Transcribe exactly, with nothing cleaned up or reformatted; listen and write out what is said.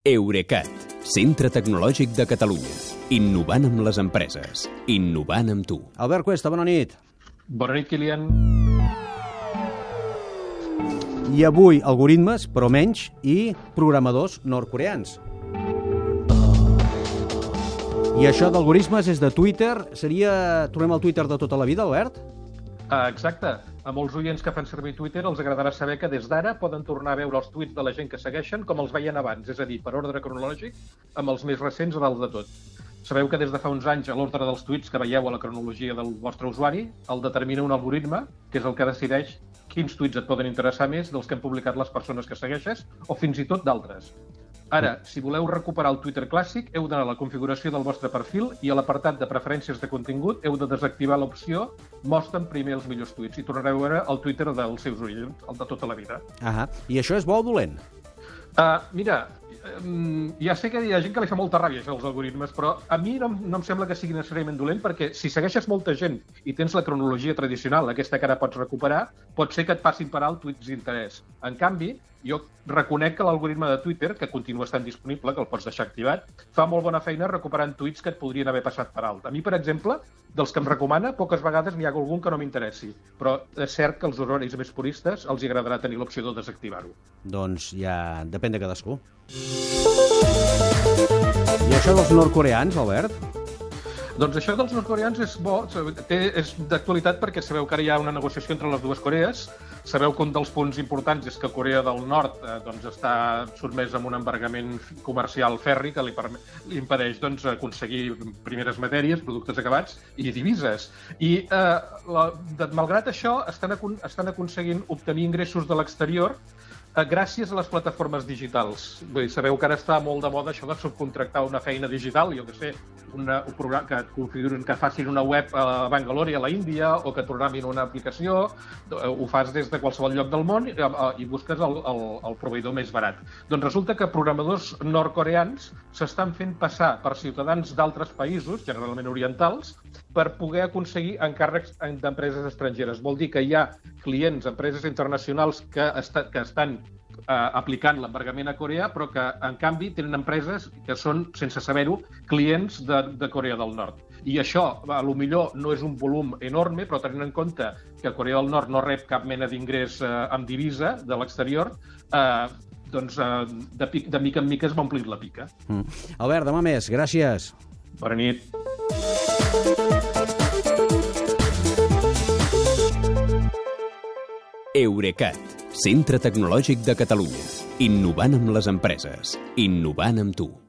Eurecat, centre tecnològic de Catalunya. Innovant amb les empreses. Innovant amb tu. Albert Cuesta, bona nit. Bona nit, Kilian. I avui algoritmes, però menys, i programadors nord-coreans. I això d'algoritmes és de Twitter. Seria... Tornem al Twitter de tota la vida, Albert? Uh, exacte. A molts oients que fan servir Twitter els agradarà saber que des d'ara poden tornar a veure els tuits de la gent que segueixen com els veien abans, és a dir, per ordre cronològic, amb els més recents a dalt de tot. Sabeu que des de fa uns anys l'ordre dels tuits que veieu a la cronologia del vostre usuari el determina un algoritme, que és el que decideix quins tuits et poden interessar més dels que han publicat les persones que segueixes o fins i tot d'altres. Ara, si voleu recuperar el Twitter clàssic, heu d'anar a la configuració del vostre perfil i a l'apartat de preferències de contingut heu de desactivar l'opció Mostra'm primer els millors tuits i tornareu a veure el Twitter dels seus oients, el de tota la vida. Ahà. I això és bo o dolent? Uh, mira, um, ja sé que hi ha gent que li fa molta ràbia això dels algoritmes, però a mi no, no em sembla que sigui necessàriament dolent perquè si segueixes molta gent i tens la cronologia tradicional, aquesta que ara pots recuperar, pot ser que et passin per alt tuits d'interès. En canvi, jo reconec que l'algoritme de Twitter, que continua estant disponible, que el pots deixar activat, fa molt bona feina recuperant tuits que et podrien haver passat per alt. A mi, per exemple, dels que em recomana, poques vegades n'hi ha algun que no m'interessi, però és cert que als usuaris més puristes els agradarà tenir l'opció de desactivar-ho. Doncs ja depèn de cadascú. I això dels nord-coreans, Albert? Doncs això dels nord-coreans és bo, té, és d'actualitat perquè sabeu que ara hi ha una negociació entre les dues Corees. Sabeu que un dels punts importants és que Corea del Nord eh, doncs està sotmès amb un embargament comercial ferri que li, permet, li impedeix doncs, aconseguir primeres matèries, productes acabats i divises. I eh, la, de, malgrat això estan, estan aconseguint obtenir ingressos de l'exterior eh, gràcies a les plataformes digitals. Vull dir, sabeu que ara està molt de moda això de subcontractar una feina digital, jo que sé, una, un programa que et configurin, que facin una web a Bangalore i a la Índia o que et programin una aplicació, ho fas des de qualsevol lloc del món i, i busques el, el, el proveïdor més barat. Doncs resulta que programadors nord-coreans s'estan fent passar per ciutadans d'altres països, generalment orientals, per poder aconseguir encàrrecs d'empreses estrangeres. Vol dir que hi ha clients, empreses internacionals que, est que estan Eh, aplicant l'embargament a Corea, però que, en canvi, tenen empreses que són, sense saber-ho, clients de, de Corea del Nord. I això, a lo millor, no és un volum enorme, però tenint en compte que Corea del Nord no rep cap mena d'ingrés eh, amb divisa de l'exterior, eh, doncs eh, de, pic, de mica en mica es va omplint la pica. Mm. Albert, demà més. Gràcies. Bona nit. Eurecat, centre tecnològic de Catalunya. Innovant amb les empreses. Innovant amb tu.